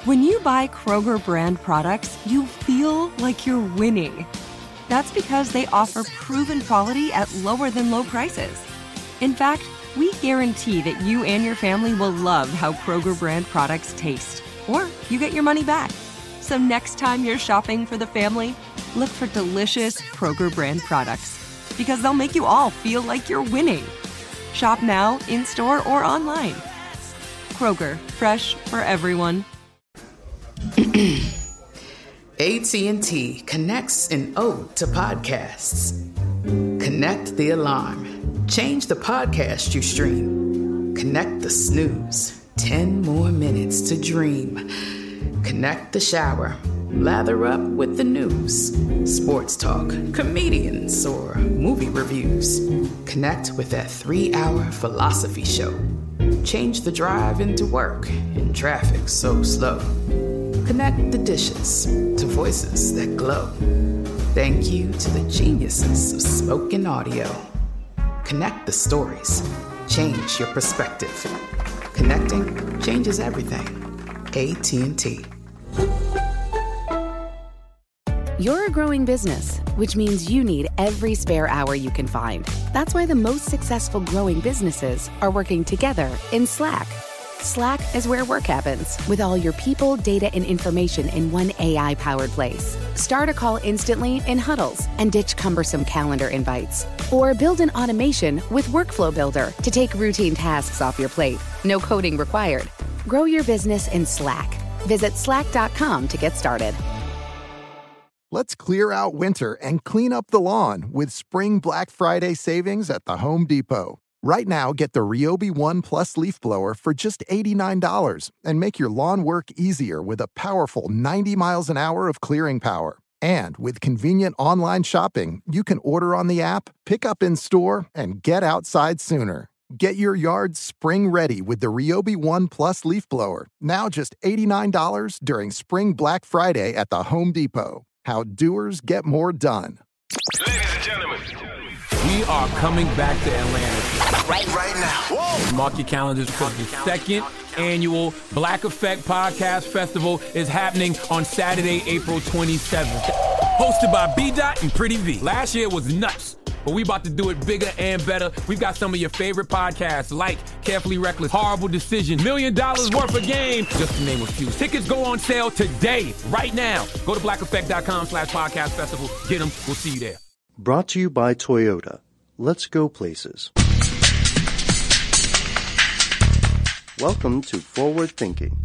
When you buy Kroger brand products, you feel like you're winning. That's because they offer proven quality at lower than low prices. In fact, we guarantee that you and your family will love how Kroger brand products taste, or you get your money back. So next time you're shopping for the family, look for delicious Kroger brand products, because they'll make you all feel like you're winning. Shop now, in-store, or online. Kroger, fresh for everyone. AT&T connects an ode to podcasts. Connect the alarm. Change the podcast you stream. Connect the snooze. 10 more minutes to dream. Connect the shower. Lather up with the news. Sports talk, comedians, or movie reviews. Connect with that 3-hour philosophy show. Change the drive into work in traffic so slow. Connect the dishes to voices that glow. Thank you to the geniuses of spoken audio. Connect the stories. Change your perspective. Connecting changes everything. AT&T. You're a growing business, which means you need every spare hour you can find. That's why the most successful growing businesses are working together in Slack. Slack is where work happens, with all your people, data, and information in one AI-powered place. Start a call instantly in huddles and ditch cumbersome calendar invites. Or build an automation with Workflow Builder to take routine tasks off your plate. No coding required. Grow your business in Slack. Visit slack.com to get started. Let's clear out winter and clean up the lawn with Spring Black Friday savings at the Home Depot. Right now, get the Ryobi One Plus leaf blower for just $89 and make your lawn work easier with a powerful 90 miles an hour of clearing power. And with convenient online shopping, you can order on the app, pick up in store, and get outside sooner. Get your yard spring ready with the Ryobi One Plus leaf blower, now just $89 during Spring Black Friday at the Home Depot. How doers get more done. Ladies and gentlemen, we are coming back to Atlanta right now. Whoa. Mark your calendars because the second annual Black Effect Podcast Festival is happening on Saturday, April 27th. Hosted by B-Dot and Pretty V. Last year was nuts, but we about to do it bigger and better. We've got some of your favorite podcasts like Carefully Reckless, Horrible Decision, $1 Million Worth of Game, just to name a few. Tickets go on sale today, right now. Go to blackeffect.com/podcast festival. Get them. We'll see you there. Brought to you by Toyota. Let's go places. Welcome to Forward Thinking.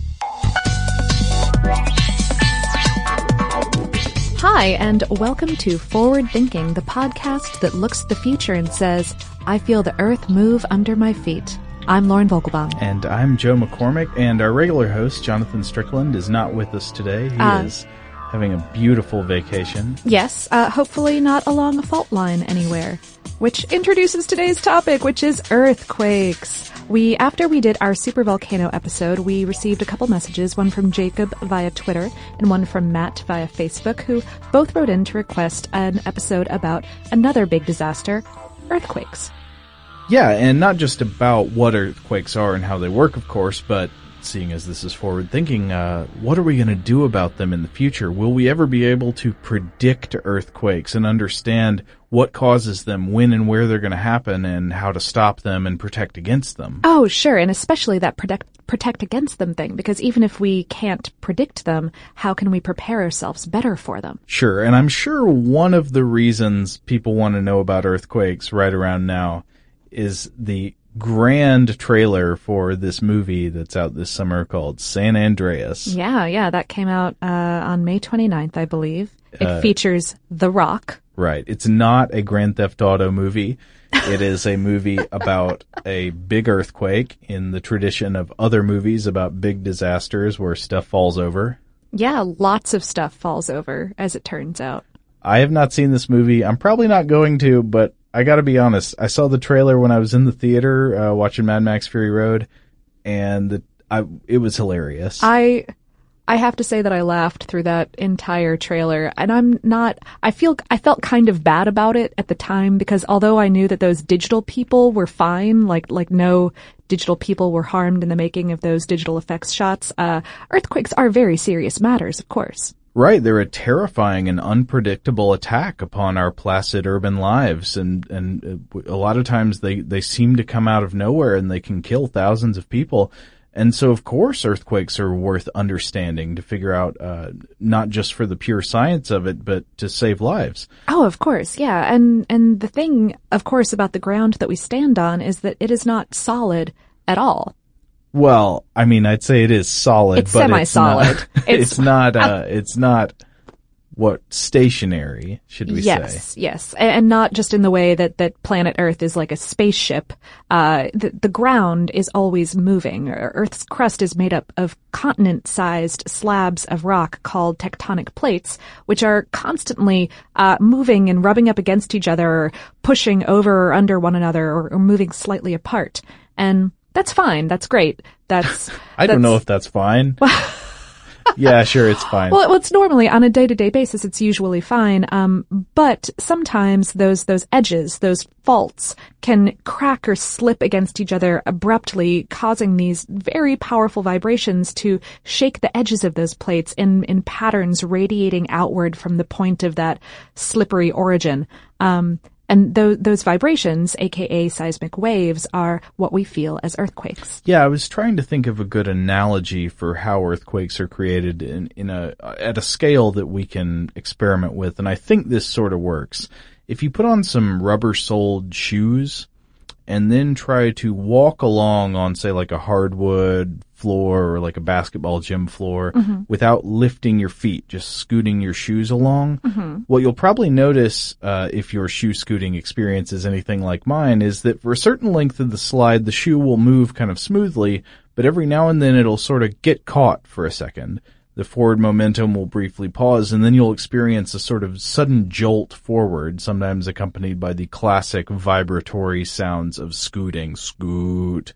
Hi, and welcome to Forward Thinking, the podcast that looks at the future and says, I feel the earth move under my feet. I'm Lauren Vogelbaum. And I'm Joe McCormick, and our regular host, Jonathan Strickland, is not with us today. He is having a beautiful vacation. Yes, hopefully not along a fault line anywhere, which introduces today's topic, which is earthquakes. After we did our super volcano episode, we received a couple messages, one from Jacob via Twitter and one from Matt via Facebook, who both wrote in to request an episode about another big disaster, earthquakes. Yeah, and not just about what earthquakes are and how they work, of course, but seeing as this is forward thinking, what are we going to do about them in the future? Will we ever be able to predict earthquakes and understand what causes them, when and where they're going to happen, and how to stop them and protect against them? Oh, sure, and especially that protect against them thing, because even if we can't predict them, how can we prepare ourselves better for them? Sure, and I'm sure one of the reasons people want to know about earthquakes right around now is the grand trailer for this movie that's out this summer called San Andreas. Yeah, that came out on May 29th, I believe. It features The Rock. Right. It's not a Grand Theft Auto movie. It is a movie about a big earthquake in the tradition of other movies about big disasters where stuff falls over. Yeah, lots of stuff falls over, as it turns out. I have not seen this movie. I'm probably not going to, but I gotta be honest. I saw the trailer when I was in the theater watching Mad Max Fury Road, and it was hilarious. I I have to say that I laughed through that entire trailer, and I felt kind of bad about it at the time, because although I knew that those digital people were fine, like no digital people were harmed in the making of those digital effects shots, earthquakes are very serious matters, of course. Right, they're a terrifying and unpredictable attack upon our placid urban lives, and a lot of times they seem to come out of nowhere and they can kill thousands of people. And so, of course, earthquakes are worth understanding to figure out, not just for the pure science of it, but to save lives. Oh, of course, yeah. And the thing, of course, about the ground that we stand on is that it is not solid at all. Well, I mean, I'd say it is solid, it's but semi-solid. It's not what stationary, should we say? Yes, and not just in the way that planet Earth is like a spaceship. The ground is always moving. Earth's crust is made up of continent-sized slabs of rock called tectonic plates, which are constantly moving and rubbing up against each other, or pushing over or under one another, or moving slightly apart. And that's fine. That's great. I don't know if that's fine. Yeah, sure, it's fine. Well, it's normally on a day-to-day basis, it's usually fine. But sometimes those edges, those faults, can crack or slip against each other abruptly, causing these very powerful vibrations to shake the edges of those plates in patterns radiating outward from the point of that slippery origin. And those vibrations, aka seismic waves, are what we feel as earthquakes. Yeah, I was trying to think of a good analogy for how earthquakes are created at a scale that we can experiment with, and I think this sort of works. If you put on some rubber-soled shoes and then try to walk along on, say, like a hardwood floor or like a basketball gym floor without lifting your feet, just scooting your shoes along, what you'll probably notice if your shoe scooting experience is anything like mine is that for a certain length of the slide, the shoe will move kind of smoothly, but every now and then it'll sort of get caught for a second. The forward momentum will briefly pause, and then you'll experience a sort of sudden jolt forward, sometimes accompanied by the classic vibratory sounds of scooting. Scoot.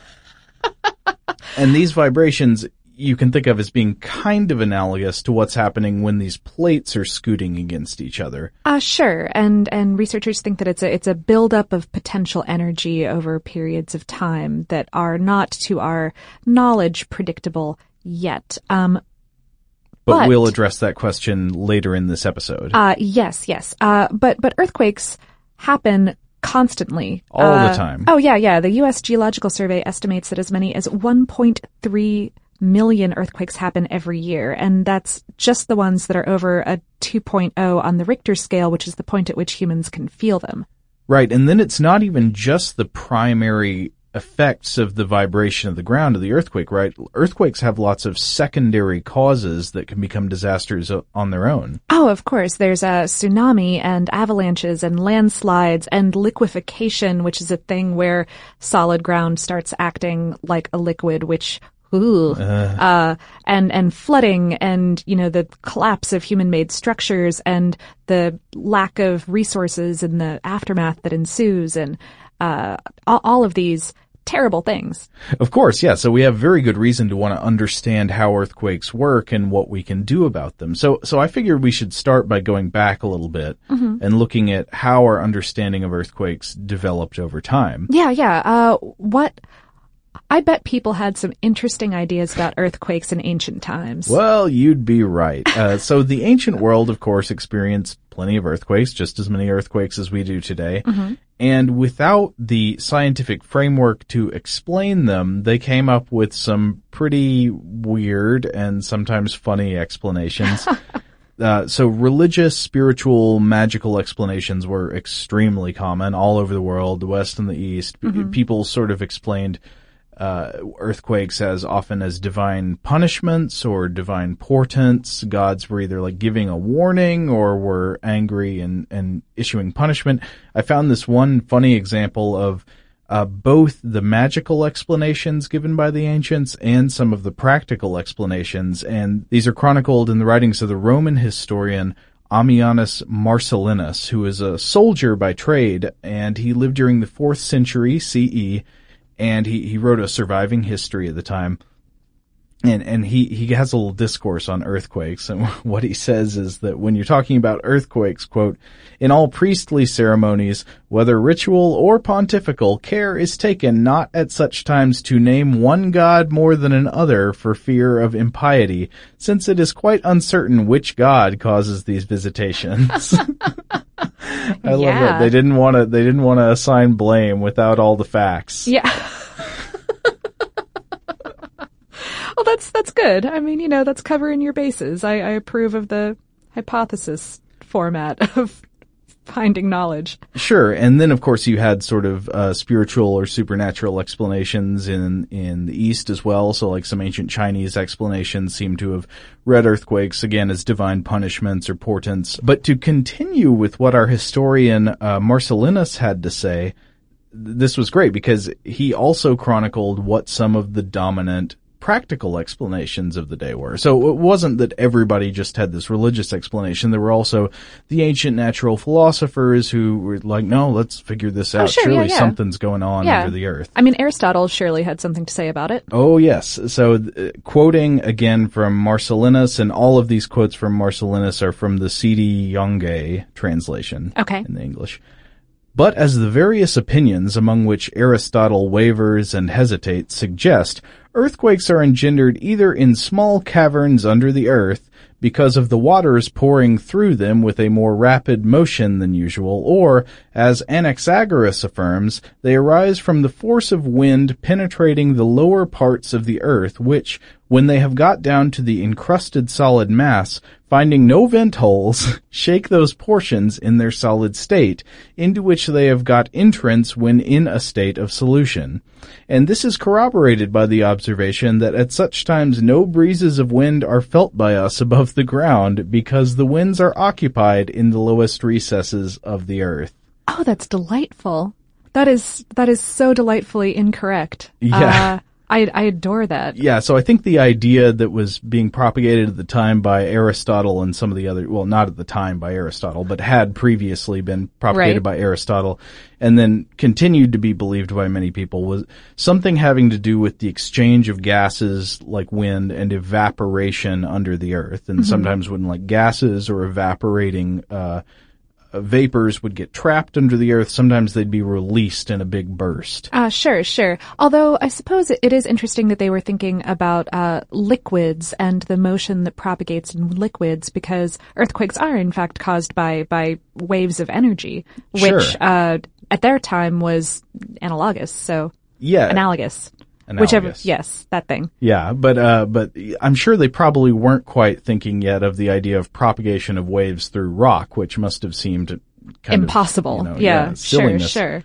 And these vibrations you can think of as being kind of analogous to what's happening when these plates are scooting against each other. Sure. And researchers think that it's a buildup of potential energy over periods of time that are not, to our knowledge, predictable yet. But we'll address that question later in this episode. Yes. But earthquakes happen constantly. All the time. Oh, yeah. The U.S. Geological Survey estimates that as many as 1.3 million earthquakes happen every year, and that's just the ones that are over a 2.0 on the Richter scale, which is the point at which humans can feel them. Right, and then it's not even just the primary effects of the vibration of the ground of the earthquake, right? Earthquakes have lots of secondary causes that can become disasters on their own. Oh, of course. There's a tsunami and avalanches and landslides and liquefaction, which is a thing where solid ground starts acting like a liquid, which and flooding and, the collapse of human-made structures and the lack of resources and the aftermath that ensues and all of these terrible things. Of course, yeah. So we have very good reason to want to understand how earthquakes work and what we can do about them. So I figured we should start by going back a little bit and looking at how our understanding of earthquakes developed over time. Yeah. I bet people had some interesting ideas about earthquakes in ancient times. Well, you'd be right. So the ancient world, of course, experienced plenty of earthquakes, just as many earthquakes as we do today. And without the scientific framework to explain them, they came up with some pretty weird and sometimes funny explanations. So religious, spiritual, magical explanations were extremely common all over the world, the West and the East. People sort of explained earthquakes as often as divine punishments or divine portents. Gods were either like giving a warning or were angry and issuing punishment. I found this one funny example of both the magical explanations given by the ancients and some of the practical explanations, and these are chronicled in the writings of the Roman historian Ammianus Marcellinus, who is a soldier by trade, and he lived during the 4th century CE, and he wrote a surviving history at the time. And he has a little discourse on earthquakes, and what he says is that when you're talking about earthquakes, quote, in all priestly ceremonies, whether ritual or pontifical, care is taken not at such times to name one god more than another for fear of impiety, since it is quite uncertain which god causes these visitations. I love that. They didn't want to assign blame without all the facts. Yeah. Well, that's good. I mean, that's covering your bases. I approve of the hypothesis format of finding knowledge. Sure. And then, of course, you had sort of spiritual or supernatural explanations in the East as well. So like some ancient Chinese explanations seem to have read earthquakes, again, as divine punishments or portents. But to continue with what our historian Marcellinus had to say, this was great because he also chronicled what some of the dominant practical explanations of the day were. So it wasn't that everybody just had this religious explanation. There were also the ancient natural philosophers who were like, no, let's figure this out. Sure, surely something's going on under the earth. I mean, Aristotle surely had something to say about it. Oh, yes. So quoting again from Marcellinus, and all of these quotes from Marcellinus are from the C.D. Yonge translation in the English. But as the various opinions among which Aristotle wavers and hesitates suggest, earthquakes are engendered either in small caverns under the earth, because of the waters pouring through them with a more rapid motion than usual, or, as Anaxagoras affirms, they arise from the force of wind penetrating the lower parts of the earth, which, when they have got down to the encrusted solid mass, finding no vent holes, shake those portions in their solid state, into which they have got entrance when in a state of solution. And this is corroborated by the observation that at such times no breezes of wind are felt by us above the ground, because the winds are occupied in the lowest recesses of the earth. Oh, that's delightful. That is so delightfully incorrect. Yeah. I adore that. Yeah, so I think the idea that was being propagated at the time by Aristotle and some of the other, well, not at the time by Aristotle, but had previously been propagated by Aristotle and then continued to be believed by many people, was something having to do with the exchange of gases like wind and evaporation under the earth. And sometimes when like gases or evaporating vapors would get trapped under the earth, sometimes they'd be released in a big burst. Sure. Although I suppose it is interesting that they were thinking about liquids and the motion that propagates in liquids, because earthquakes are in fact caused by waves of energy, which at their time was analogous. So analogous. Whichever, yes, that thing. Yeah, but I'm sure they probably weren't quite thinking yet of the idea of propagation of waves through rock, which must have seemed kind impossible. of, silliness. Sure.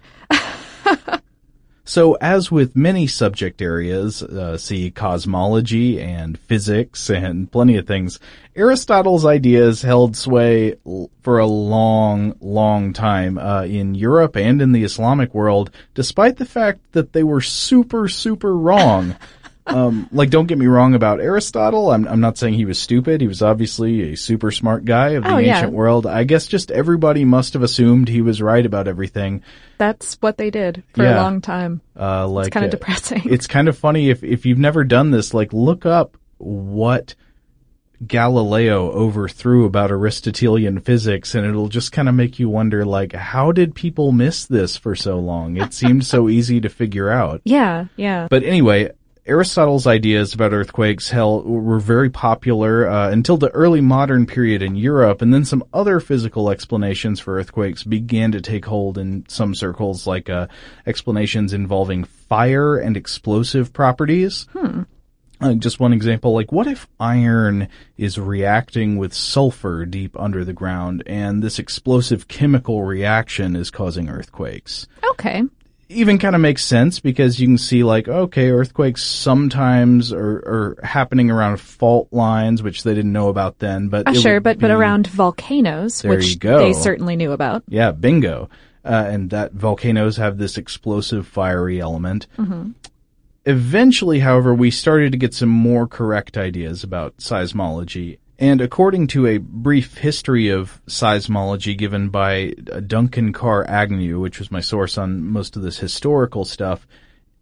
So, as with many subject areas, see cosmology and physics and plenty of things, Aristotle's ideas held sway for a long, long time in Europe and in the Islamic world, despite the fact that they were super, super wrong. Don't get me wrong about Aristotle. I'm not saying he was stupid. He was obviously a super smart guy of the ancient world. I guess just everybody must have assumed he was right about everything. That's what they did for a long time. It's kind of depressing. It's kind of funny if you've never done this, look up what Galileo overthrew about Aristotelian physics, and it'll just kind of make you wonder, how did people miss this for so long? It seemed so easy to figure out. Yeah. But anyway, Aristotle's ideas about earthquakes were very popular until the early modern period in Europe, and then some other physical explanations for earthquakes began to take hold in some circles, like explanations involving fire and explosive properties. Just one example, what if iron is reacting with sulfur deep under the ground, and this explosive chemical reaction is causing earthquakes? Okay. Even kind of makes sense, because you can see earthquakes sometimes are happening around fault lines, which they didn't know about then. But but around volcanoes, which they certainly knew about. Yeah, bingo. And that volcanoes have this explosive fiery element. Eventually, however, we started to get some more correct ideas about seismology. And according to a brief history of seismology given by Duncan Carr Agnew, which was my source on most of this historical stuff,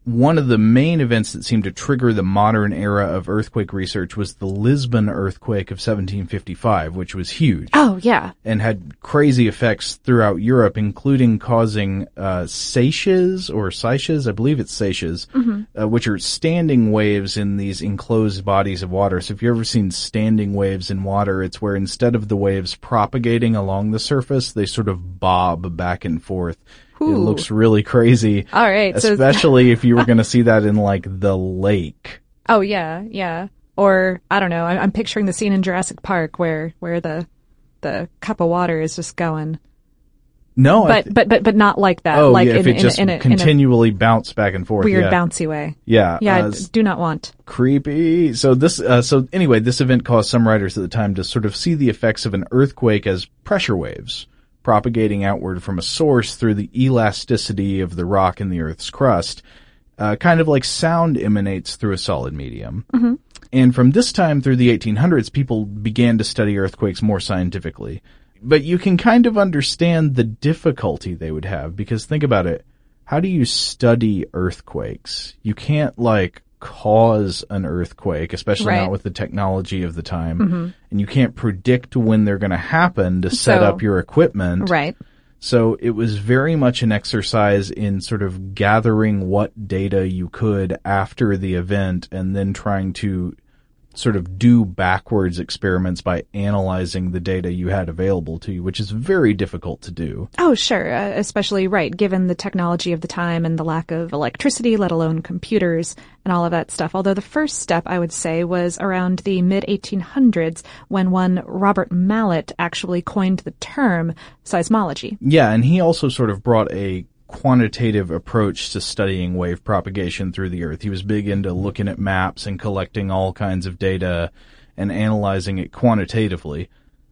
one of the main events that seemed to trigger the modern era of earthquake research was the Lisbon earthquake of 1755, which was huge. Oh, yeah. And had crazy effects throughout Europe, including causing seiches, I believe it's seiches, which are standing waves in these enclosed bodies of water. So if you've ever seen standing waves in water, it's where instead of the waves propagating along the surface, they sort of bob back and forth. Ooh. It looks really crazy. All right. Especially if you were going to see that in, like, the lake. Oh, yeah, yeah. Or, I don't know, I'm picturing the scene in Jurassic Park where the cup of water is just going. No. But not like that. Oh, like yeah, if it just continually bounced back and forth. Weird, bouncy way. Yeah. Yeah, I do not want. Creepy. So this event caused some writers at the time to sort of see the effects of an earthquake as pressure waves, propagating outward from a source through the elasticity of the rock in the Earth's crust, kind of like sound emanates through a solid medium. Mm-hmm. And from this time through the 1800s, people began to study earthquakes more scientifically. But you can kind of understand the difficulty they would have, because think about it. How do you study earthquakes? You can't, like, cause an earthquake, especially not with the technology of the time. Mm-hmm. And you can't predict when they're going to happen to set up your equipment. Right. So it was very much an exercise in sort of gathering what data you could after the event and then trying to sort of do backwards experiments by analyzing the data you had available to you, which is very difficult to do. Oh, sure. Especially, given the technology of the time and the lack of electricity, let alone computers and all of that stuff. Although the first step, I would say, was around the mid-1800s when one Robert Mallet actually coined the term seismology. Yeah, and he also sort of brought a quantitative approach to studying wave propagation through the Earth. He was big into looking at maps and collecting all kinds of data and analyzing it quantitatively.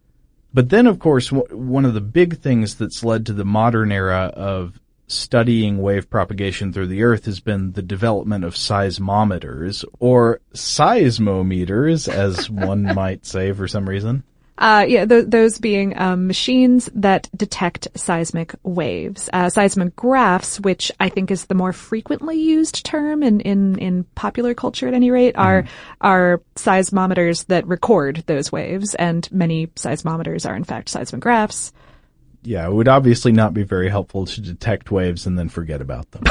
But then, of course, one of the big things that's led to the modern era of studying wave propagation through the Earth has been the development of seismometers, or seismometers, as one might say for some reason. Those being machines that detect seismic waves. Seismographs, which I think is the more frequently used term in popular culture at any rate, are seismometers that record those waves, and many seismometers are in fact seismographs. Yeah, it would obviously not be very helpful to detect waves and then forget about them.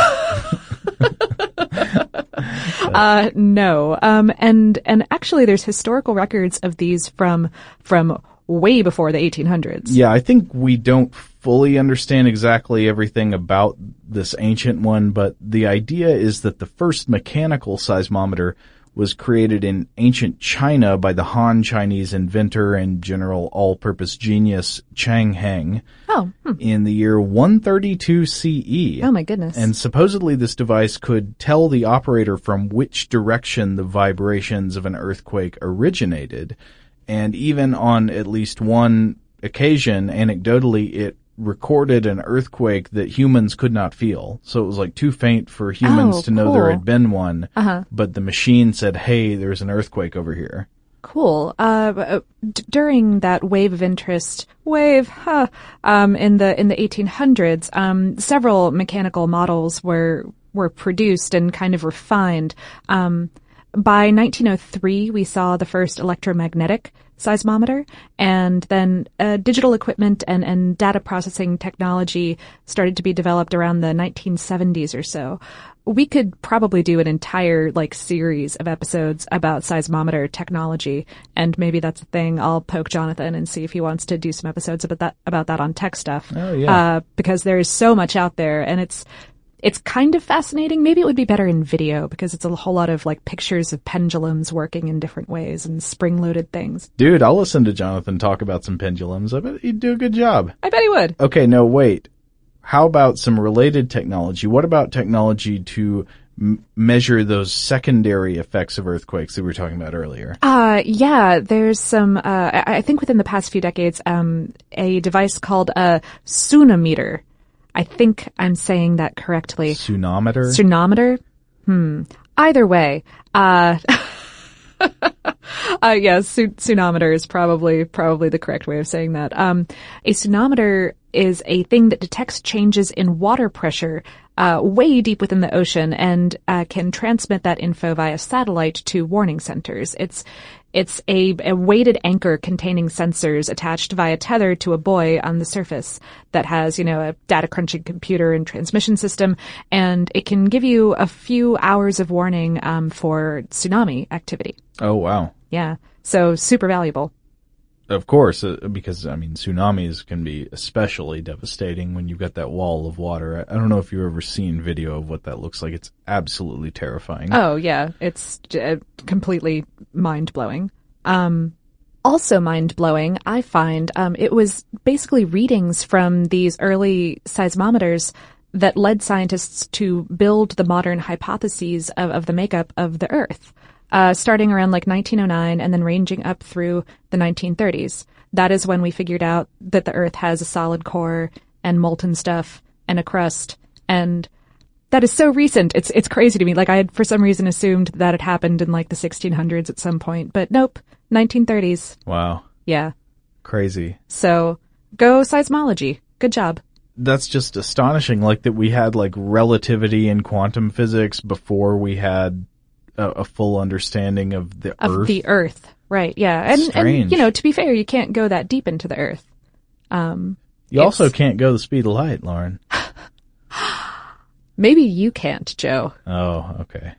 No. And actually there's historical records of these from way before the 1800s. Yeah, I think we don't fully understand exactly everything about this ancient one, but the idea is that the first mechanical seismometer was created in ancient China by the Han Chinese inventor and general all-purpose genius Chang Heng in the year 132 CE. Oh my goodness. And supposedly this device could tell the operator from which direction the vibrations of an earthquake originated. And even on at least one occasion, anecdotally, it recorded an earthquake that humans could not feel. So it was like too faint for humans to know there had been one. Uh-huh. But the machine said, hey, there's an earthquake over here. Cool. During that wave of interest, in the 1800s, several mechanical models were produced and kind of refined. By 1903, we saw the first electromagnetic seismometer, and then digital equipment and data processing technology started to be developed around the 1970s or so. We could probably do an entire series of episodes about seismometer technology, and maybe that's a thing. I'll poke Jonathan and see if he wants to do some episodes about that on tech stuff. Oh yeah. Because there is so much out there, and it's kind of fascinating. Maybe it would be better in video because it's a whole lot of pictures of pendulums working in different ways and spring-loaded things. Dude, I'll listen to Jonathan talk about some pendulums. I bet he'd do a good job. I bet he would. Okay, no, wait. How about some related technology? What about technology to measure those secondary effects of earthquakes that we were talking about earlier? Yeah, there's some, I think within the past few decades, a device called a tsunameter. I think I'm saying that correctly. Tsunometer? Either way. Tsunometer is probably the correct way of saying that. A tsunometer is a thing that detects changes in water pressure, way deep within the ocean and can transmit that info via satellite to warning centers. It's a weighted anchor containing sensors attached via tether to a buoy on the surface that has, a data crunching computer and transmission system, and it can give you a few hours of warning for tsunami activity. Oh, wow. Yeah. So super valuable. Of course, because, tsunamis can be especially devastating when you've got that wall of water. I don't know if you've ever seen video of what that looks like. It's absolutely terrifying. Oh, yeah. It's completely mind-blowing. Also mind-blowing, I find, it was basically readings from these early seismometers that led scientists to build the modern hypotheses of the makeup of the Earth. Starting around 1909 and then ranging up through the 1930s. That is when we figured out that the Earth has a solid core and molten stuff and a crust. And that is so recent. It's crazy to me. I had for some reason assumed that it happened in the 1600s at some point, but nope, 1930s. Wow. Yeah. Crazy. So go seismology. Good job. That's just astonishing. That we had relativity and quantum physics before we had a full understanding of the Earth. Of the Earth, right? Yeah, and to be fair, you can't go that deep into the Earth. You also can't go the speed of light, Lauren. Maybe you can't, Joe. Oh, okay.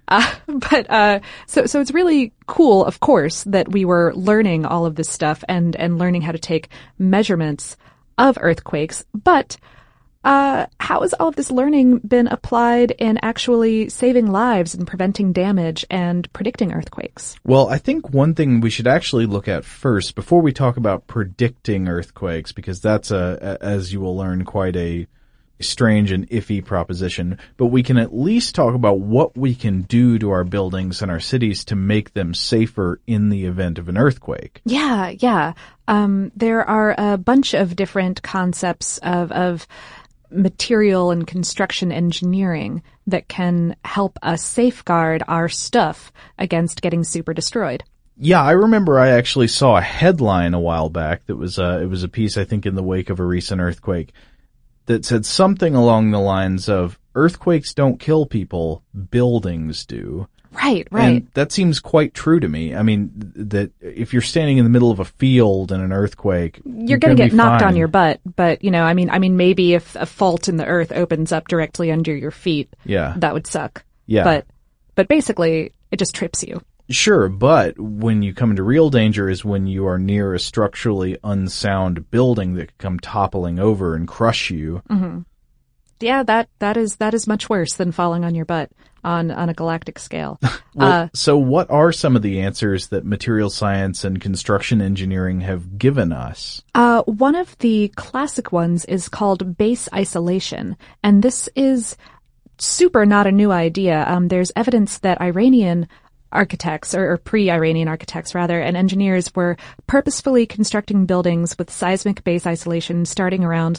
So it's really cool, of course, that we were learning all of this stuff and learning how to take measurements of earthquakes, but how has all of this learning been applied in actually saving lives and preventing damage and predicting earthquakes? Well, I think one thing we should actually look at first before we talk about predicting earthquakes, because that's as you will learn, quite a strange and iffy proposition, but we can at least talk about what we can do to our buildings and our cities to make them safer in the event of an earthquake. Yeah. There are a bunch of different concepts of material and construction engineering that can help us safeguard our stuff against getting super destroyed. Yeah, I remember I actually saw a headline a while back that was it was a piece, I think, in the wake of a recent earthquake that said something along the lines of, earthquakes don't kill people, buildings do. Right. And that seems quite true to me. That if you're standing in the middle of a field in an earthquake, you're going to get knocked on your butt. But, maybe if a fault in the earth opens up directly under your feet, that would suck. Yeah. But basically, it just trips you. Sure, but when you come into real danger is when you are near a structurally unsound building that could come toppling over and crush you. Mm-hmm. Yeah, that is much worse than falling on your butt on a galactic scale. So what are some of the answers that material science and construction engineering have given us? One of the classic ones is called base isolation, and this is super not a new idea. There's evidence that Iranian architects, or pre-Iranian architects rather, and engineers were purposefully constructing buildings with seismic base isolation starting around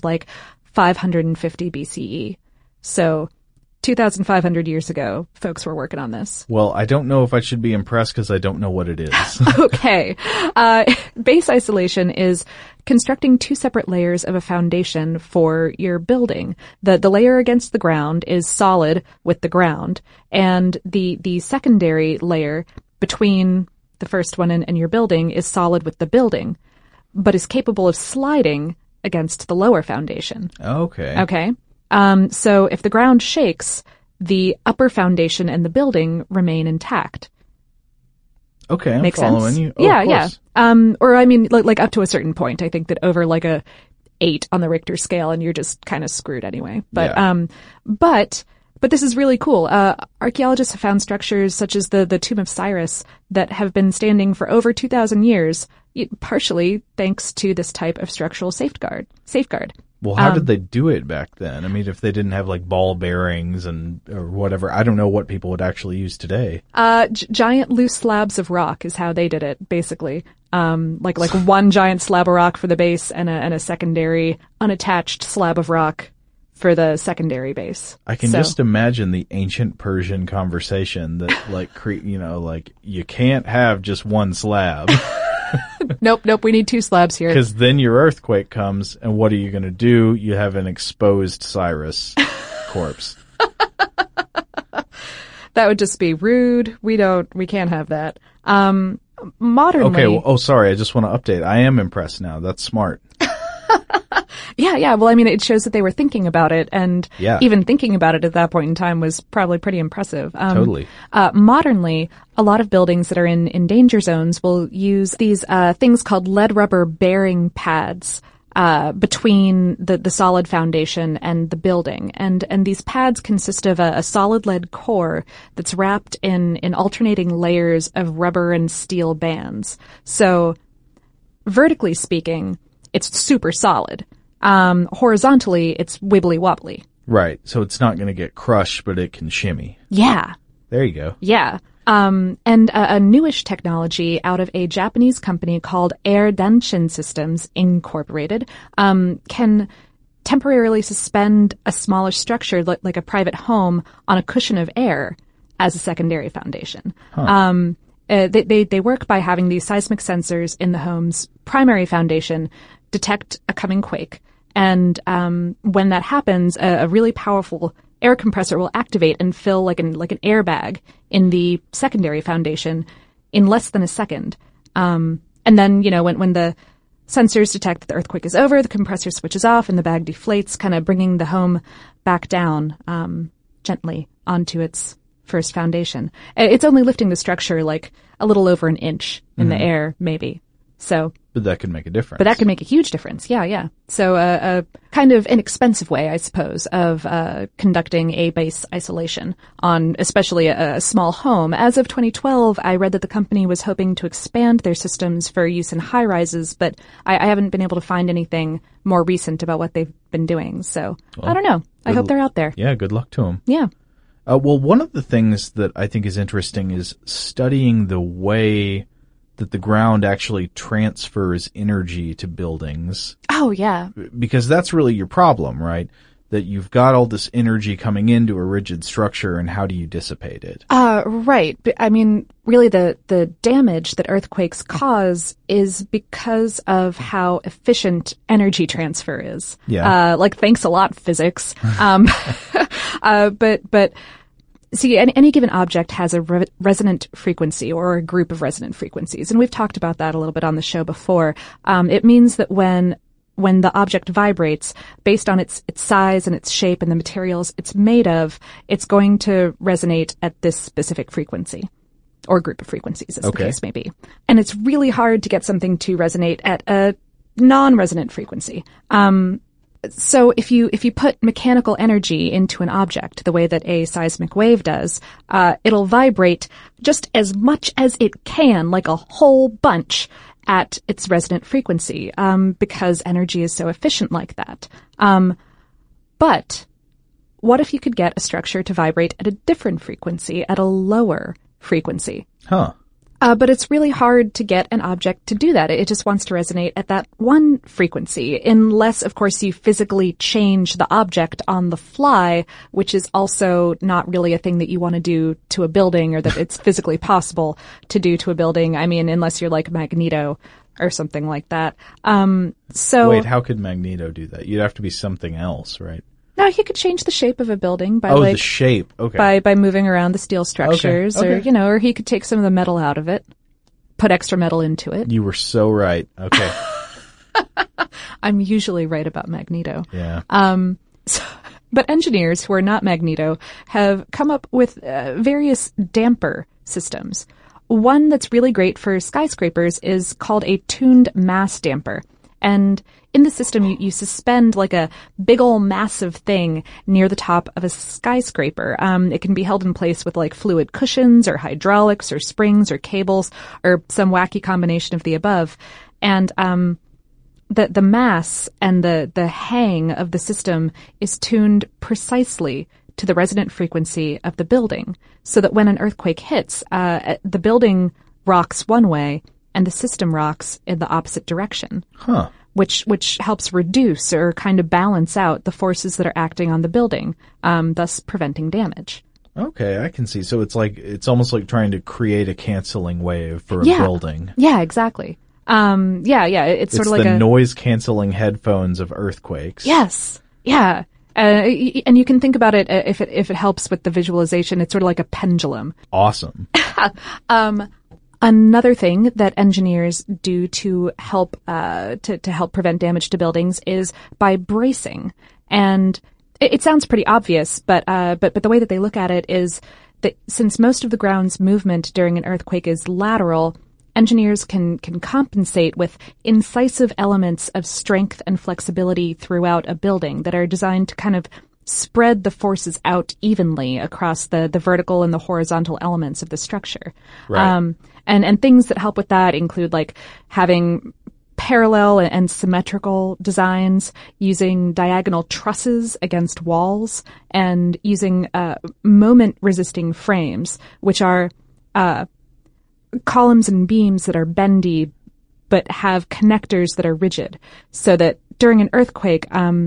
550 BCE. So 2,500 years ago, folks were working on this. Well, I don't know if I should be impressed because I don't know what it is. Okay. Base isolation is constructing two separate layers of a foundation for your building. The layer against the ground is solid with the ground, and the secondary layer between the first one and your building is solid with the building, but is capable of sliding against the lower foundation. Okay. So if the ground shakes, the upper foundation and the building remain intact. Okay, I'm Makes following sense? you. Yeah. Or up to a certain point. I think that over a 8 on the Richter scale, and you're just kind of screwed anyway. But but this is really cool. Archaeologists have found structures such as the Tomb of Cyrus that have been standing for over 2,000 years, partially thanks to this type of structural safeguard. Well, how did they do it back then? If they didn't have ball bearings or whatever, I don't know what people would actually use today. Giant loose slabs of rock is how they did it, basically. One giant slab of rock for the base and a secondary unattached slab of rock for the secondary base. I can just imagine the ancient Persian conversation that you can't have just one slab. Nope, we need 2 slabs here. Because then your earthquake comes, and what are you going to do? You have an exposed Cyrus corpse. That would just be rude. We can't have that. Modernly. Okay. Sorry. I just want to update. I am impressed now. That's smart. Yeah. Well, I mean, it shows that they were thinking about it, and even thinking about it at that point in time was probably pretty impressive. Totally. Modernly, a lot of buildings that are in danger zones will use these things called lead rubber bearing pads between the solid foundation and the building. And these pads consist of a solid lead core that's wrapped in alternating layers of rubber and steel bands. So, vertically speaking, it's super solid. Horizontally, it's wibbly wobbly. Right. So it's not going to get crushed, but it can shimmy. Yeah. There you go. Yeah. And a newish technology out of a Japanese company called Air Danshin Systems Incorporated can temporarily suspend a smaller structure like a private home on a cushion of air as a secondary foundation. Huh. They work by having these seismic sensors in the home's primary foundation detect a coming quake. And when that happens, a really powerful air compressor will activate and fill like an airbag in the secondary foundation in less than a second. And then, when the sensors detect that the earthquake is over, the compressor switches off and the bag deflates, kind of bringing the home back down gently onto its first foundation. It's only lifting the structure like a little over an inch in the air, maybe. But that can make a difference. But that can make a huge difference. Yeah. So a kind of inexpensive way, I suppose, of conducting a base isolation on especially a small home. As of 2012, I read that the company was hoping to expand their systems for use in high rises, but I haven't been able to find anything more recent about what they've been doing. So I don't know. I hope they're out there. Yeah, good luck to them. Yeah. Well, one of the things that I think is interesting is studying the way that the ground actually transfers energy to buildings. Oh, yeah. Because that's really your problem, right? That you've got all this energy coming into a rigid structure, and how do you dissipate it? Right. I mean, really the damage that earthquakes cause is because of how efficient energy transfer is. Yeah. Thanks a lot, physics. But see, any given object has a resonant frequency or a group of resonant frequencies, and we've talked about that a little bit on the show before. It means that when the object vibrates, based on its size and its shape and the materials it's made of, it's going to resonate at this specific frequency or group of frequencies, as the case may be. And it's really hard to get something to resonate at a non-resonant frequency. So if you put mechanical energy into an object, the way that a seismic wave does, it'll vibrate just as much as it can, like a whole bunch, at its resonant frequency, because energy is so efficient like that. But what if you could get a structure to vibrate at a different frequency, at a lower frequency? Huh. But it's really hard to get an object to do that. It just wants to resonate at that one frequency, unless, of course, you physically change the object on the fly, which is also not really a thing that you want to do to a building, or that it's physically possible to do to a building. I mean, unless you're like Magneto or something like that. Wait, how could Magneto do that? You'd have to be something else, right? No, he could change the shape of a building by the shape. Okay. By moving around the steel structures, okay. Or he could take some of the metal out of it, put extra metal into it. You were so right. Okay. I'm usually right about Magneto. Yeah. But engineers who are not Magneto have come up with various damper systems. One that's really great for skyscrapers is called a tuned mass damper. And in the system, you suspend like a big ol' massive thing near the top of a skyscraper. It can be held in place with like fluid cushions or hydraulics or springs or cables or some wacky combination of the above. And the mass and the hang of the system is tuned precisely to the resonant frequency of the building, so that when an earthquake hits, the building rocks one way and the system rocks in the opposite direction. Huh. Which helps reduce or kind of balance out the forces that are acting on the building, thus preventing damage. Okay, I can see. So it's almost like trying to create a canceling wave for a building. Yeah, exactly. It's sort of like the noise canceling headphones of earthquakes. Yes. Yeah. And you can think about it, if it helps with the visualization, it's sort of like a pendulum. Awesome. Another thing that engineers do to help to help prevent damage to buildings is by bracing. And it sounds pretty obvious, but the way that they look at it is that since most of the ground's movement during an earthquake is lateral, engineers can compensate with incisive elements of strength and flexibility throughout a building that are designed to kind of spread the forces out evenly across the vertical and the horizontal elements of the structure. Right. And things that help with that include like having parallel and symmetrical designs, using diagonal trusses against walls, and using moment-resisting frames, which are columns and beams that are bendy but have connectors that are rigid, so that during an earthquake,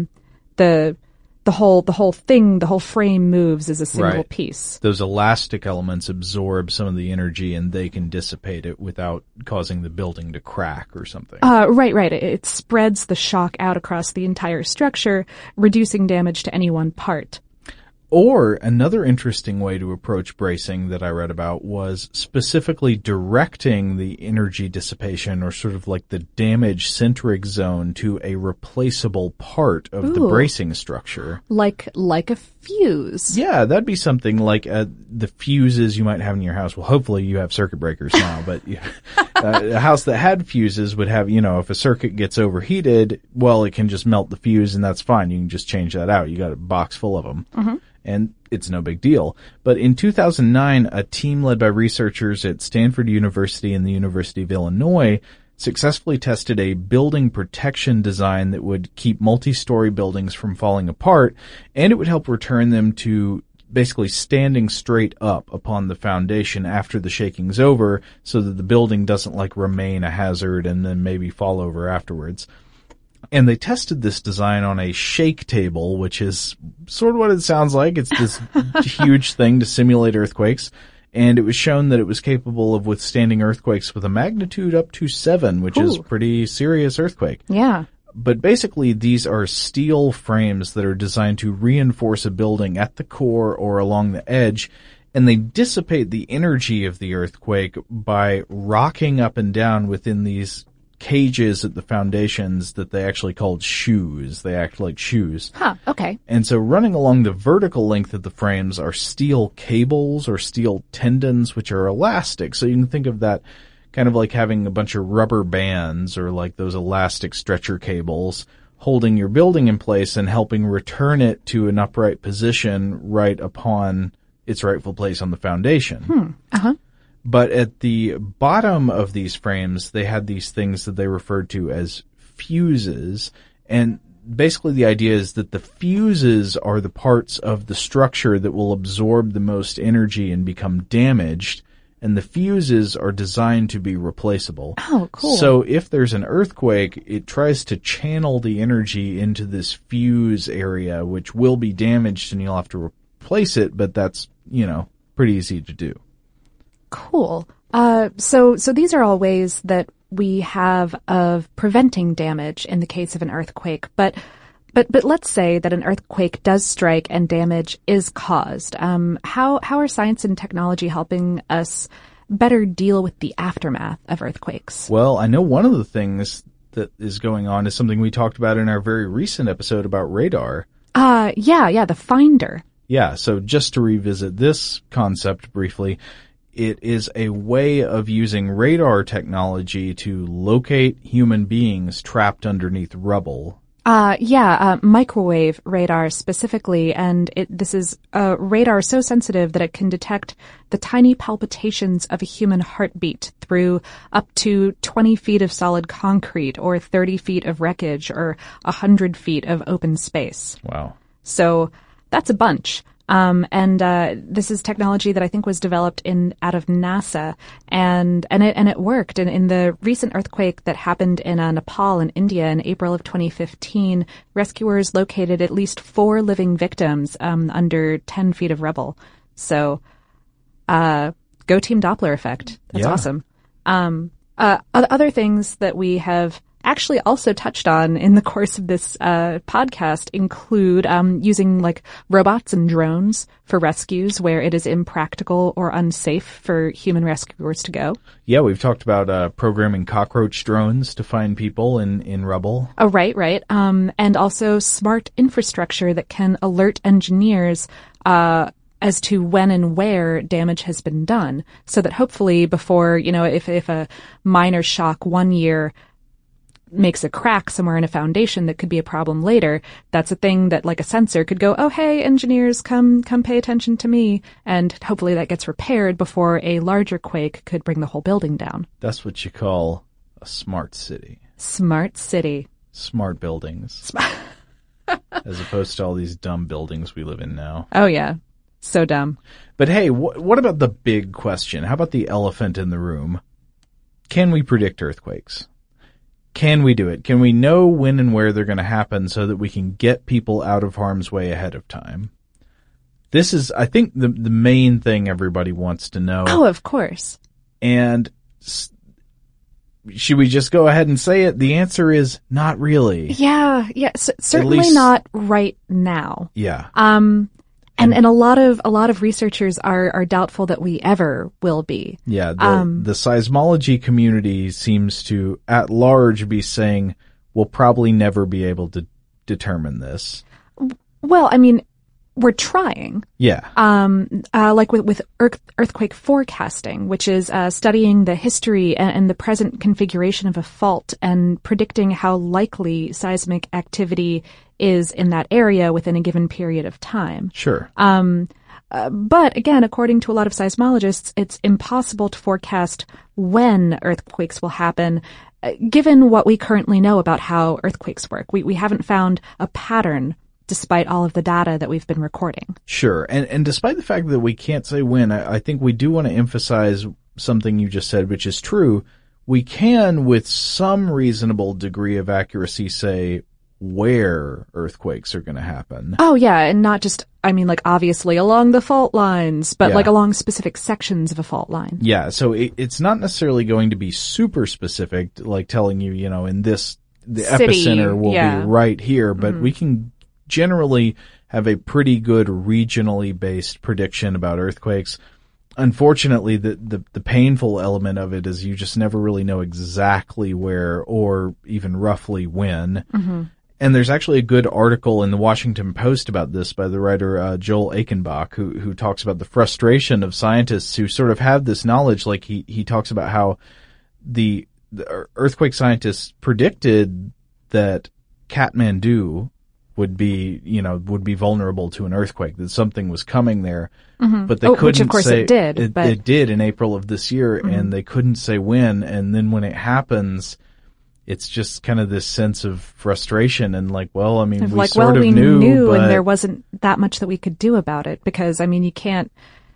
the whole frame moves as a single piece. Those elastic elements absorb some of the energy and they can dissipate it without causing the building to crack or something. Right. It spreads the shock out across the entire structure, reducing damage to any one part. Or another interesting way to approach bracing that I read about was specifically directing the energy dissipation, or sort of like the damage centric zone, to a replaceable part of the bracing structure. Like a fuse. Yeah, that'd be something like the fuses you might have in your house. Well, hopefully you have circuit breakers now, but a house that had fuses would have, if a circuit gets overheated, well, it can just melt the fuse and that's fine. You can just change that out. You got a box full of them. Mm-hmm. And it's no big deal. But in 2009, a team led by researchers at Stanford University and the University of Illinois successfully tested a building protection design that would keep multi-story buildings from falling apart, and it would help return them to basically standing straight up upon the foundation after the shaking's over, so that the building doesn't remain a hazard and then maybe fall over afterwards. And they tested this design on a shake table, which is sort of what it sounds like. It's this huge thing to simulate earthquakes. And it was shown that it was capable of withstanding earthquakes with a magnitude up to 7, which is pretty serious earthquake. Yeah. But basically, these are steel frames that are designed to reinforce a building at the core or along the edge. And they dissipate the energy of the earthquake by rocking up and down within these cages at the foundations that they actually called shoes. They act like shoes. Huh, okay. And so running along the vertical length of the frames are steel cables or steel tendons, which are elastic. So you can think of that kind of like having a bunch of rubber bands or like those elastic stretcher cables holding your building in place and helping return it to an upright position right upon its rightful place on the foundation. But at the bottom of these frames, they had these things that they referred to as fuses. And basically the idea is that the fuses are the parts of the structure that will absorb the most energy and become damaged. And the fuses are designed to be replaceable. Oh, cool. So if there's an earthquake, it tries to channel the energy into this fuse area, which will be damaged and you'll have to replace it. But that's, pretty easy to do. Cool. So these are all ways that we have of preventing damage in the case of an earthquake. But let's say that an earthquake does strike and damage is caused. How are science and technology helping us better deal with the aftermath of earthquakes? Well, I know one of the things that is going on is something we talked about in our very recent episode about radar. Yeah, the finder. Yeah, so just to revisit this concept briefly, it is a way of using radar technology to locate human beings trapped underneath rubble. Microwave radar specifically, and this is a radar so sensitive that it can detect the tiny palpitations of a human heartbeat through up to 20 feet of solid concrete or 30 feet of wreckage or 100 feet of open space. Wow. So that's a bunch. This is technology that I think was developed out of NASA, and it worked. And in the recent earthquake that happened in Nepal and India in April of 2015, rescuers located at least 4 living victims under 10 feet of rubble. So, go Team Doppler effect. That's awesome. Other things that we have actually also touched on in the course of this podcast include using like robots and drones for rescues where it is impractical or unsafe for human rescuers to go. Yeah, we've talked about programming cockroach drones to find people in rubble. Oh, right. And also smart infrastructure that can alert engineers as to when and where damage has been done, so that hopefully before, if a minor shock one year makes a crack somewhere in a foundation that could be a problem later, that's a thing that like a sensor could go, oh, hey, engineers, come pay attention to me. And hopefully that gets repaired before a larger quake could bring the whole building down. That's what you call a smart city. Smart city. Smart buildings. As opposed to all these dumb buildings we live in now. Oh, yeah. So dumb. But hey, what about the big question? How about the elephant in the room? Can we predict earthquakes? Can we do it? Can we know when and where they're going to happen so that we can get people out of harm's way ahead of time? This is, I think, the main thing everybody wants to know. Oh, of course. And should we just go ahead and say it? The answer is not really. Yeah. Certainly not right now. Yeah. And a lot of researchers are doubtful that we ever will be. Yeah, the seismology community seems to, at large, be saying we'll probably never be able to determine this. Well, I mean, we're trying. Yeah. Like with earthquake forecasting, which is studying the history and the present configuration of a fault and predicting how likely seismic activity is in that area within a given period of time. Sure. But again, according to a lot of seismologists, it's impossible to forecast when earthquakes will happen, given what we currently know about how earthquakes work. We haven't found a pattern despite all of the data that we've been recording. Sure. And despite the fact that we can't say when, I think we do want to emphasize something you just said, which is true. We can, with some reasonable degree of accuracy, say where earthquakes are going to happen. Oh, yeah. And not just, like obviously along the fault lines, but like along specific sections of a fault line. Yeah. So it's not necessarily going to be super specific, like telling you, in this, the city, epicenter will be right here, but we can generally have a pretty good regionally based prediction about earthquakes. Unfortunately, the painful element of it is you just never really know exactly where or even roughly when. Mm-hmm. And there's actually a good article in the Washington Post about this by the writer Joel Achenbach, who talks about the frustration of scientists who sort of have this knowledge. Like he talks about how the earthquake scientists predicted that Kathmandu would be vulnerable to an earthquake, that something was coming there, but they couldn't which of course say it did. It did in April of this year, and they couldn't say when. And then when it happens, it's just kind of this sense of frustration and like, well, we knew, and there wasn't that much that we could do about it because, you can't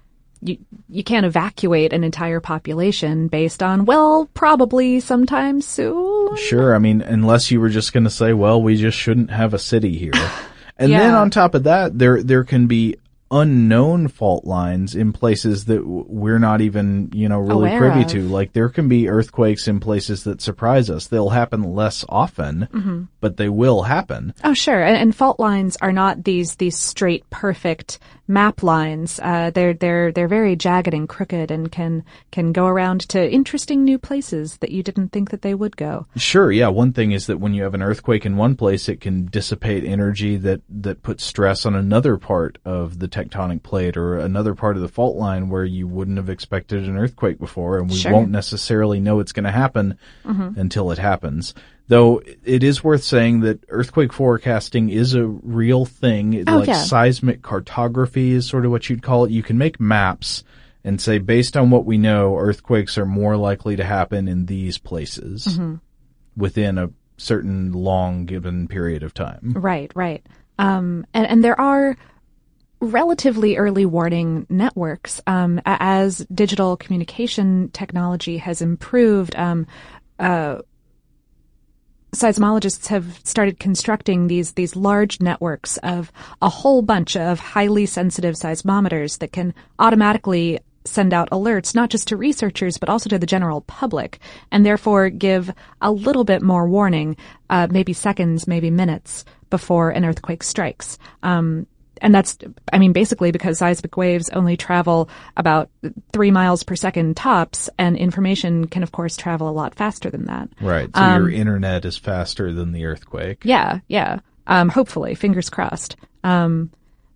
evacuate an entire population based on, well, probably sometime soon. Sure. Unless you were just going to say, well, we just shouldn't have a city here. And then on top of that, there can be unknown fault lines in places that we're not even, really privy to. Like there can be earthquakes in places that surprise us. They'll happen less often, but they will happen. Oh, sure. And fault lines are not these straight, perfect map lines. They're very jagged and crooked and can go around to interesting new places that you didn't think that they would go. Sure. Yeah. One thing is that when you have an earthquake in one place, it can dissipate energy that puts stress on another part of the tectonic plate or another part of the fault line where you wouldn't have expected an earthquake before, and we won't necessarily know it's going to happen until it happens. Though it is worth saying that earthquake forecasting is a real thing. Seismic cartography is sort of what you'd call it. You can make maps and say, based on what we know, earthquakes are more likely to happen in these places within a certain long given period of time. Right. And there are relatively early warning networks. As digital communication technology has improved, seismologists have started constructing these large networks of a whole bunch of highly sensitive seismometers that can automatically send out alerts, not just to researchers, but also to the general public, and therefore give a little bit more warning, maybe seconds, maybe minutes before an earthquake strikes. And that's, basically because seismic waves only travel about 3 miles per second tops, and information can, of course, travel a lot faster than that. Right. So your internet is faster than the earthquake. Yeah. Hopefully, fingers crossed. And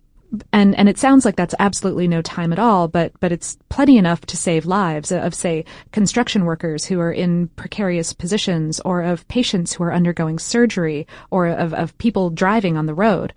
it sounds like that's absolutely no time at all, but it's plenty enough to save lives of, say, construction workers who are in precarious positions, or of patients who are undergoing surgery, or of people driving on the road.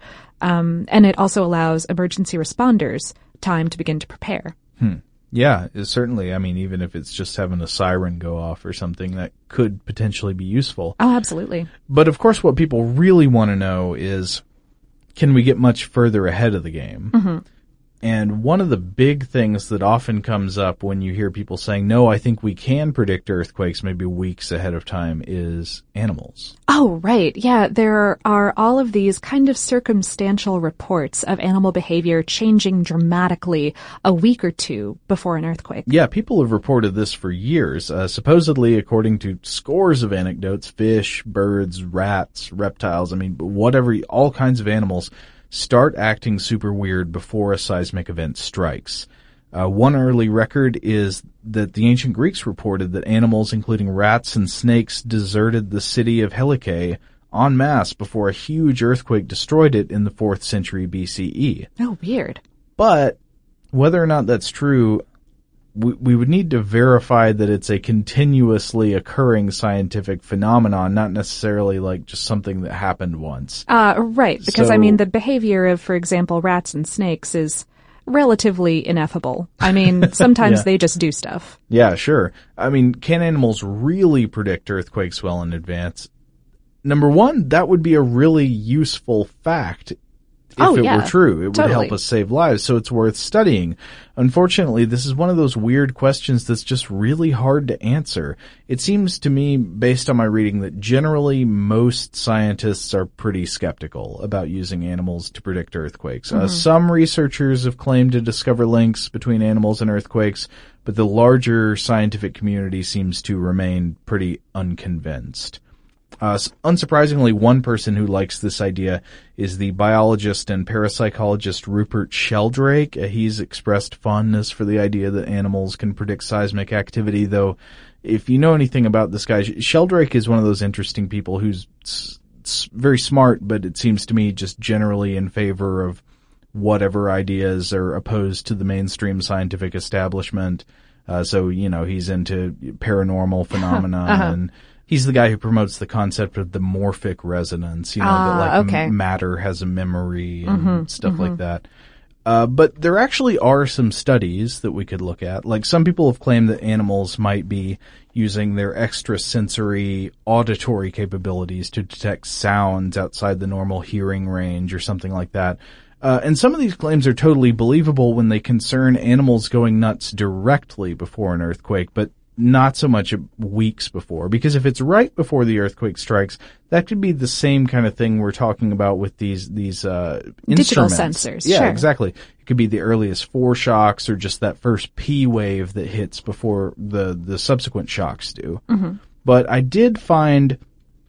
And it also allows emergency responders time to begin to prepare. Yeah, certainly. Even if it's just having a siren go off or something, that could potentially be useful. Oh, absolutely. But of course, what people really want to know is, can we get much further ahead of the game? Mm-hmm. And one of the big things that often comes up when you hear people saying, no, I think we can predict earthquakes maybe weeks ahead of time, is animals. Oh, right. Yeah, there are all of these kind of circumstantial reports of animal behavior changing dramatically a week or two before an earthquake. Yeah, people have reported this for years. Supposedly, according to scores of anecdotes, fish, birds, rats, reptiles, whatever, all kinds of animals start acting super weird before a seismic event strikes. One early record is that the ancient Greeks reported that animals, including rats and snakes, deserted the city of Helike en masse before a huge earthquake destroyed it in the 4th century BCE. Oh, weird. But whether or not that's true, we would need to verify that it's a continuously occurring scientific phenomenon, not necessarily like just something that happened once. Right, because the behavior of, for example, rats and snakes is relatively ineffable. Sometimes they just do stuff. Yeah, sure. Can animals really predict earthquakes well in advance? Number one, that would be a really useful fact. If it were true, it would help us save lives, so it's worth studying. Unfortunately, this is one of those weird questions that's just really hard to answer. It seems to me, based on my reading, that generally most scientists are pretty skeptical about using animals to predict earthquakes. Mm-hmm. Some researchers have claimed to discover links between animals and earthquakes, but the larger scientific community seems to remain pretty unconvinced. Unsurprisingly, one person who likes this idea is the biologist and parapsychologist Rupert Sheldrake. He's expressed fondness for the idea that animals can predict seismic activity, though if you know anything about this guy, Sheldrake is one of those interesting people who's very smart, but it seems to me just generally in favor of whatever ideas are opposed to the mainstream scientific establishment. So, he's into paranormal phenomena and he's the guy who promotes the concept of the morphic resonance, that matter has a memory and stuff like that. But there actually are some studies that we could look at. Like, some people have claimed that animals might be using their extrasensory auditory capabilities to detect sounds outside the normal hearing range or something like that. And some of these claims are totally believable when they concern animals going nuts directly before an earthquake, but not so much weeks before, because if it's right before the earthquake strikes, that could be the same kind of thing we're talking about with these digital instruments. sensors. Yeah, sure. Exactly. It could be the earliest foreshocks or just that first P wave that hits before the subsequent shocks do. Mm-hmm. But I did find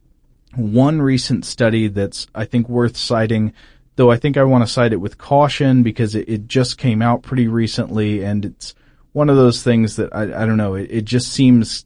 one recent study that's, I think, worth citing, though I think I want to cite it with caution because it just came out pretty recently, and it's one of those things that I don't know, it just seems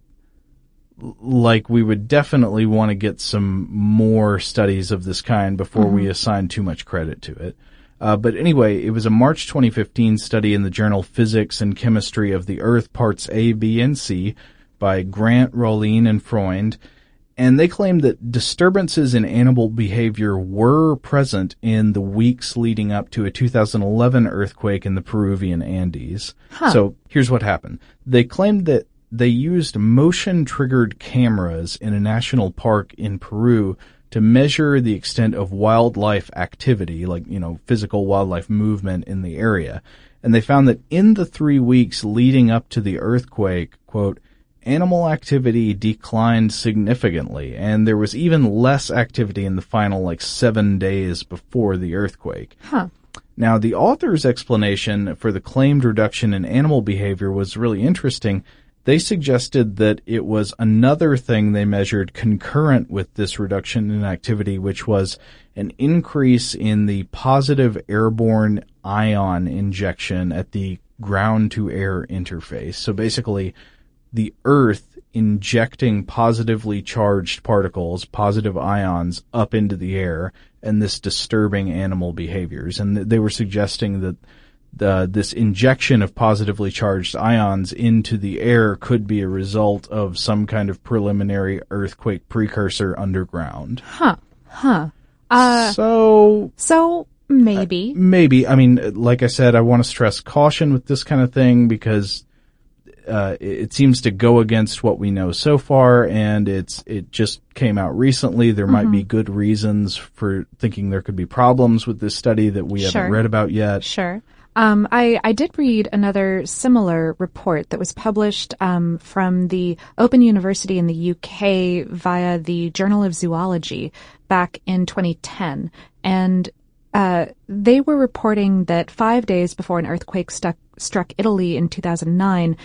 like we would definitely want to get some more studies of this kind before we assign too much credit to it. But anyway, it was a March 2015 study in the journal Physics and Chemistry of the Earth, Parts A, B, and C by Grant, Rollin, and Freund. And they claimed that disturbances in animal behavior were present in the weeks leading up to a 2011 earthquake in the Peruvian Andes. Huh. So here's what happened. They claimed that they used motion-triggered cameras in a national park in Peru to measure the extent of wildlife activity, like, physical wildlife movement in the area. And they found that in the 3 weeks leading up to the earthquake, quote, animal activity declined significantly, and there was even less activity in the final 7 days before the earthquake. Huh. Now, the author's explanation for the claimed reduction in animal behavior was really interesting. They suggested that it was another thing they measured concurrent with this reduction in activity, which was an increase in the positive airborne ion injection at the ground-to-air interface. So basically, the Earth injecting positively charged particles, positive ions, up into the air, and this disturbing animal behaviors. And they were suggesting that this injection of positively charged ions into the air could be a result of some kind of preliminary earthquake precursor underground. So maybe. Maybe. I mean, like I said, I want to stress caution with this kind of thing because it seems to go against what we know so far, and it just came out recently. There might be good reasons for thinking there could be problems with this study that we haven't read about yet. Sure. I did read another similar report that was published from the Open University in the UK via the Journal of Zoology back in 2010. And they were reporting that 5 days before an earthquake struck Italy in 2009,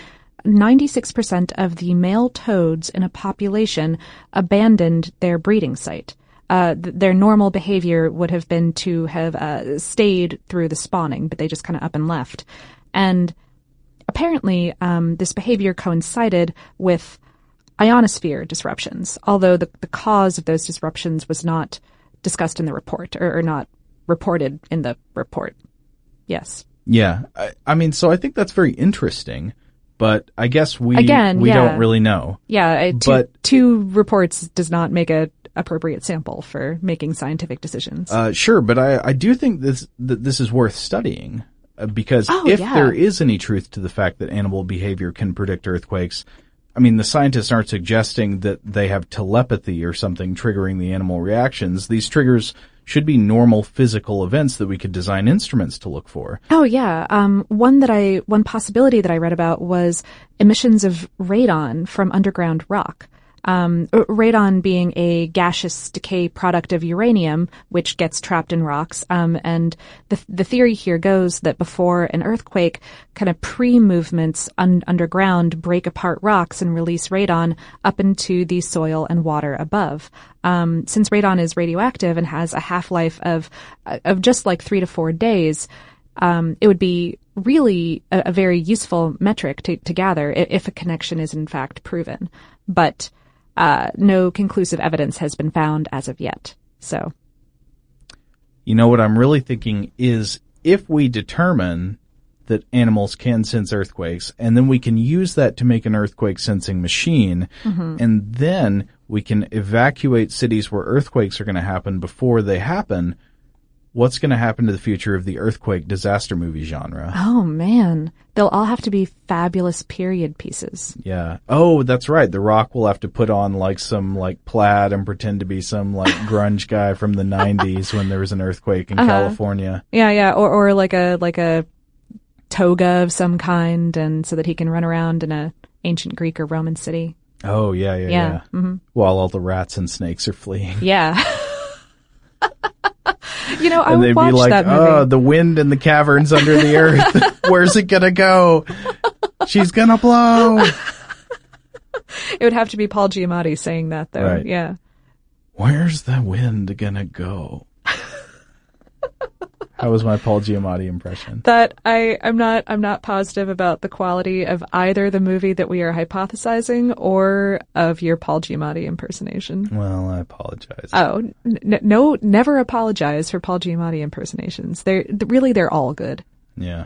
96% of the male toads in a population abandoned their breeding site. Their normal behavior would have been to have stayed through the spawning, but they just kind of up and left. And apparently, this behavior coincided with ionosphere disruptions, although the cause of those disruptions was not discussed in the report or not reported in the report. Yes. Yeah. I mean, so I think that's very interesting. But I guess we don't really know. Yeah, two reports does not make a appropriate sample for making scientific decisions. Sure, but I do think that this is worth studying because there is any truth to the fact that animal behavior can predict earthquakes, I mean, the scientists aren't suggesting that they have telepathy or something triggering the animal reactions. These triggers should be normal physical events that we could design instruments to look for. Oh, yeah. One possibility that I read about was emissions of radon from underground rock. Radon being a gaseous decay product of uranium, which gets trapped in rocks. And the theory here goes that before an earthquake, kind of pre-movements underground break apart rocks and release radon up into the soil and water above. Since radon is radioactive and has a half-life of just like 3 to 4 days, it would be really a very useful metric to gather if a connection is in fact proven. But no conclusive evidence has been found as of yet. So, you know what I'm really thinking is if we determine that animals can sense earthquakes, and then we can use that to make an earthquake sensing machine, and then we can evacuate cities where earthquakes are going to happen before they happen, what's going to happen to the future of the earthquake disaster movie genre? Oh, man. They'll all have to be fabulous period pieces. Yeah. Oh, that's right. The Rock will have to put on like some like plaid and pretend to be some like grunge guy from the 90s when there was an earthquake in California. Yeah. Or like a toga of some kind, and so that he can run around in a ancient Greek or Roman city. Oh, yeah. Mm-hmm. While all the rats and snakes are fleeing. Yeah. You know, I and would they'd watch be like, that movie. oh, the wind in the caverns under the earth. Where's it gonna go? She's gonna blow. It would have to be Paul Giamatti saying that, though. Right. Yeah. Where's the wind gonna go? How was my Paul Giamatti impression? That I'm not positive about the quality of either the movie that we are hypothesizing or of your Paul Giamatti impersonation. Well, I apologize. Oh, no, never apologize for Paul Giamatti impersonations. They're all good. Yeah.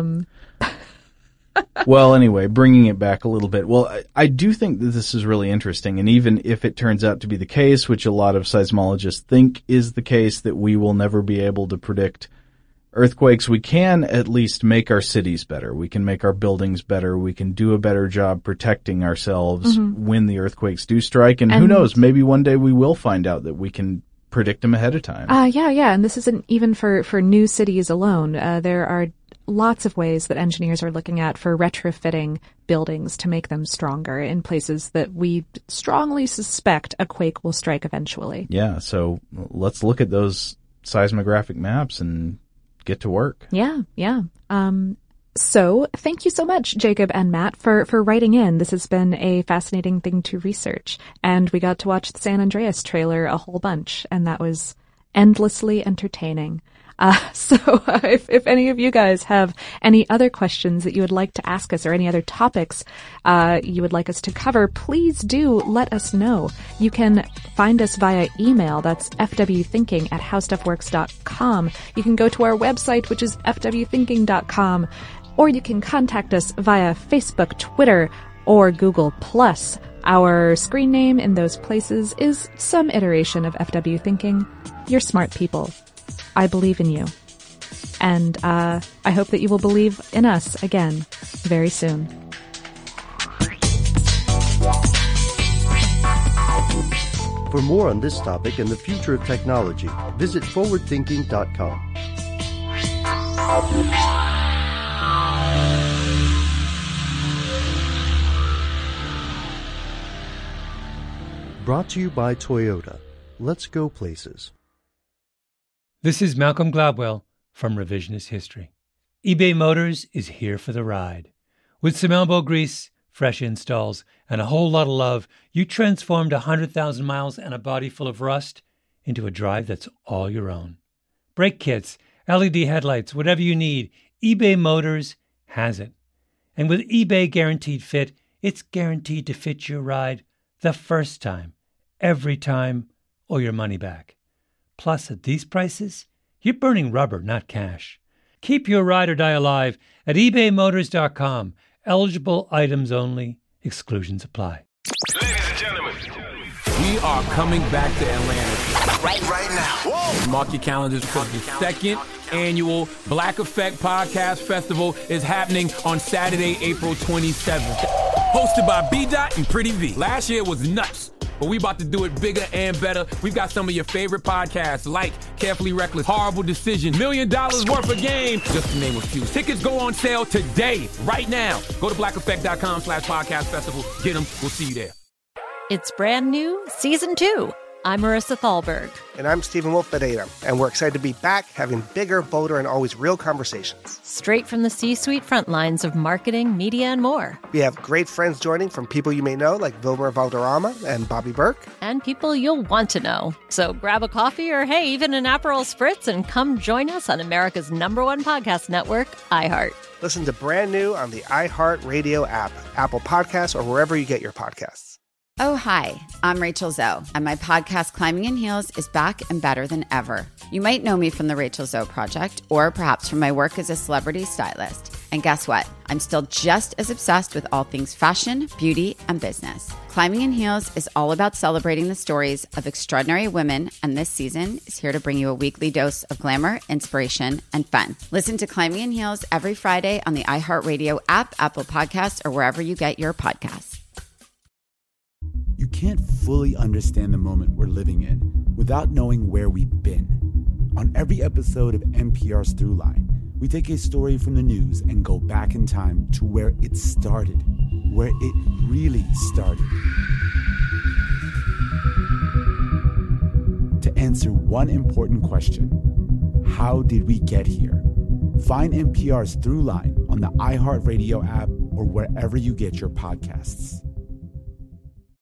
Well, anyway, bringing it back a little bit. Well, I do think that this is really interesting. And even if it turns out to be the case, which a lot of seismologists think is the case, that we will never be able to predict earthquakes, we can at least make our cities better. We can make our buildings better. We can do a better job protecting ourselves when the earthquakes do strike. And who knows, maybe one day we will find out that we can predict them ahead of time. Yeah. And this isn't even for new cities alone. There are lots of ways that engineers are looking at for retrofitting buildings to make them stronger in places that we strongly suspect a quake will strike eventually. Yeah, so let's look at those seismographic maps and get to work. Yeah. So thank you so much, Jacob and Matt, for writing in. This has been a fascinating thing to research. And we got to watch the San Andreas trailer a whole bunch, and that was endlessly entertaining. So if any of you guys have any other questions that you would like to ask us or any other topics you would like us to cover, please do let us know. You can find us via email. That's fwthinking@howstuffworks.com. You can go to our website, which is fwthinking.com, or you can contact us via Facebook, Twitter, or Google+. Our screen name in those places is some iteration of FW Thinking. You're smart people. I believe in you. And I hope that you will believe in us again very soon. For more on this topic and the future of technology, visit forwardthinking.com. Brought to you by Toyota. Let's go places. This is Malcolm Gladwell from Revisionist History. eBay Motors is here for the ride. With some elbow grease, fresh installs, and a whole lot of love, you transformed 100,000 miles and a body full of rust into a drive that's all your own. Brake kits, LED headlights, whatever you need, eBay Motors has it. And with eBay Guaranteed Fit, it's guaranteed to fit your ride the first time, every time, or your money back. Plus, at these prices, you're burning rubber, not cash. Keep your ride or die alive at ebaymotors.com. Eligible items only. Exclusions apply. Ladies and gentlemen, we are coming back to Atlanta right now. Whoa. Mark your calendars because the second annual Black Effect Podcast Festival is happening on Saturday, April 27th. Hosted by B-Dot and Pretty V. Last year was nuts, but we about to do it bigger and better. We've got some of your favorite podcasts like Carefully Reckless, Horrible Decision, $1 Million Worth of Game, just to name a few. Tickets go on sale today, right now. Go to blackeffect.com/podcast festival. Get them. We'll see you there. It's brand new, Season 2. I'm Marissa Thalberg. And I'm Stephen Wolf-Bedeta. And we're excited to be back having bigger, bolder, and always real conversations. Straight from the C-suite front lines of marketing, media, and more. We have great friends joining from people you may know, like Wilmer Valderrama and Bobby Burke. And people you'll want to know. So grab a coffee or, hey, even an Aperol Spritz and come join us on America's #1 podcast network, iHeart. Listen to brand new on the iHeart Radio app, Apple Podcasts, or wherever you get your podcasts. Oh, hi, I'm Rachel Zoe, and my podcast, Climbing in Heels, is back and better than ever. You might know me from the Rachel Zoe Project, or perhaps from my work as a celebrity stylist. And guess what? I'm still just as obsessed with all things fashion, beauty, and business. Climbing in Heels is all about celebrating the stories of extraordinary women, and this season is here to bring you a weekly dose of glamour, inspiration, and fun. Listen to Climbing in Heels every Friday on the iHeartRadio app, Apple Podcasts, or wherever you get your podcasts. You can't fully understand the moment we're living in without knowing where we've been. On every episode of NPR's Throughline, we take a story from the news and go back in time to where it started, where it really started. To answer one important question, how did we get here? Find NPR's Throughline on the iHeartRadio app or wherever you get your podcasts.